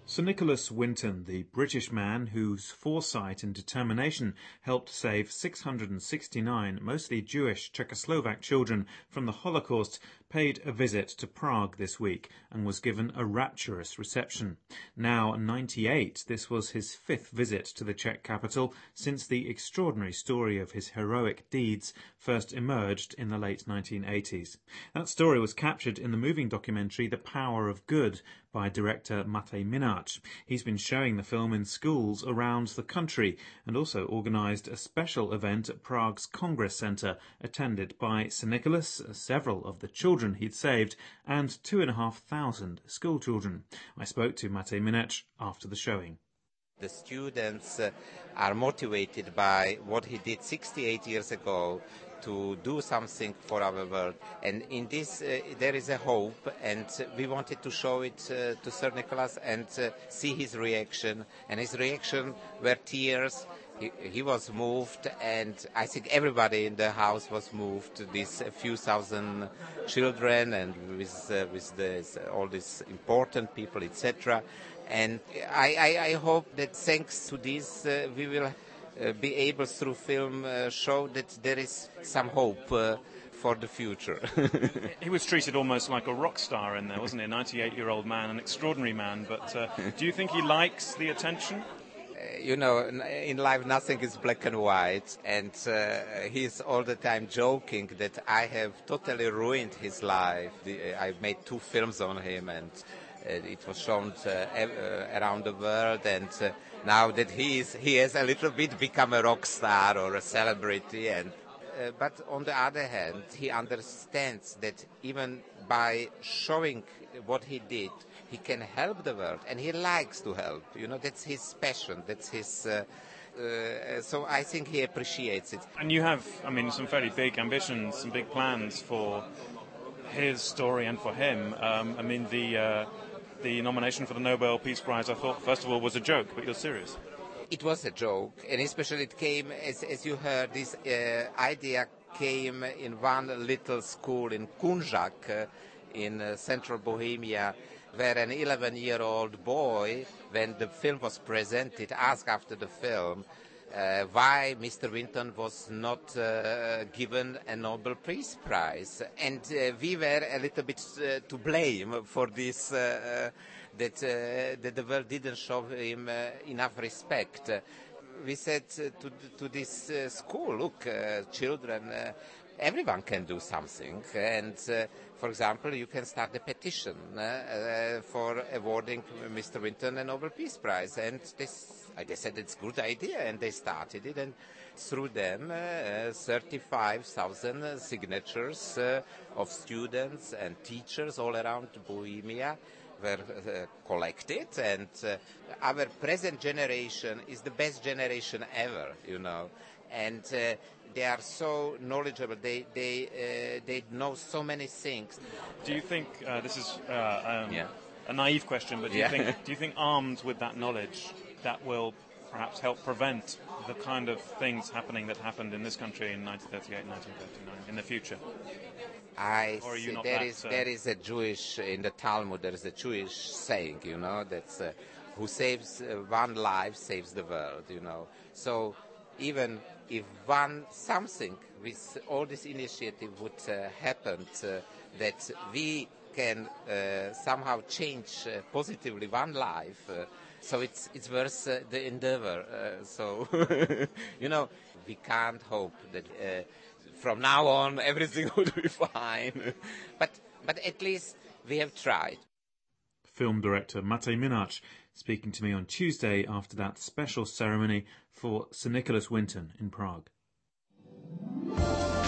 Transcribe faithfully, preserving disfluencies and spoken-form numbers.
Sir Nicholas Winton, the British man whose foresight and determination helped save six hundred sixty-nine mostly Jewish Czechoslovak children from the Holocaust, paid a visit to Prague this week and was given a rapturous reception. Now ninety-eight, this was his fifth visit to the Czech capital since the extraordinary story of his heroic deeds first emerged in the late nineteen eighties. That story was captured in the moving documentary The Power of Good by director Matej Minac. He's been showing the film in schools around the country and also organised a special event at Prague's Congress Centre, attended by Sir Nicholas, several of the children he'd saved, and two and a half thousand school children. I spoke to Matej Minac after the showing. The students uh, are motivated by what he did sixty-eight years ago to do something for our world. And in this, uh, there is a hope, and uh, we wanted to show it uh, to Sir Nicholas and uh, see his reaction. And his reaction were tears. He, he was moved, and I think everybody in the house was moved. These few thousand children, and with uh, with this, all these important people, et cetera. And I, I, I hope that thanks to this, uh, we will uh, be able, through film, uh, show that there is some hope uh, for the future. He was treated almost like a rock star in there, wasn't he? A ninety-eight-year-old man, an extraordinary man. But uh, do you think he likes the attention? Uh, you know, in life nothing is black and white, and uh, he's all the time joking that I have totally ruined his life. The, uh, I made two films on him, and Uh, it was shown uh, uh, around the world, and uh, now that he is, he has a little bit become a rock star or a celebrity. And uh, but on the other hand, he understands that even by showing what he did, he can help the world, and he likes to help. You know, that's his passion. That's his. Uh, uh, so I think he appreciates it. And you have, I mean, some fairly big ambitions, some big plans for his story and for him. Um, I mean, the. Uh, The nomination for the Nobel Peace Prize, I thought, first of all, was a joke, but you're serious. It was a joke, and especially it came, as, as you heard, this uh, idea came in one little school in Kunjak, uh, in uh, central Bohemia, where an eleven-year-old boy, when the film was presented, asked after the film, Uh, why Mister Winton was not uh, given a Nobel Peace Prize. And uh, we were a little bit uh, to blame for this, uh, uh, that, uh, that the world didn't show him uh, enough respect. Uh, we said uh, to, to this uh, school, look, uh, children, uh, everyone can do something. And, uh, for example, you can start a petition uh, uh, for awarding Mister Winton a Nobel Peace Prize. And this They said it's a good idea, and they started it, and through them uh, thirty-five thousand signatures uh, of students and teachers all around Bohemia were uh, collected, and uh, our present generation is the best generation ever, you know, and uh, they are so knowledgeable, they they uh, they know so many things. Do you think, uh, this is uh, um, yeah. a naive question, but do you, yeah. think, do you think armed with that knowledge, that will perhaps help prevent the kind of things happening that happened in this country in nineteen thirty-eight, nineteen thirty-nine in the future? I or are you see. not There that, is uh... there is a Jewish, in the Talmud, there is a Jewish saying, you know, that's uh, who saves uh, one life saves the world, you know. So even if one something with all this initiative would uh, happen, uh, that we can uh, somehow change uh, positively one life, uh, so it's it's worth uh, the endeavor. Uh, so, you know, we can't hope that uh, from now on everything would be fine. but but at least we have tried. Film director Matej Minac speaking to me on Tuesday after that special ceremony for Sir Nicholas Winton in Prague.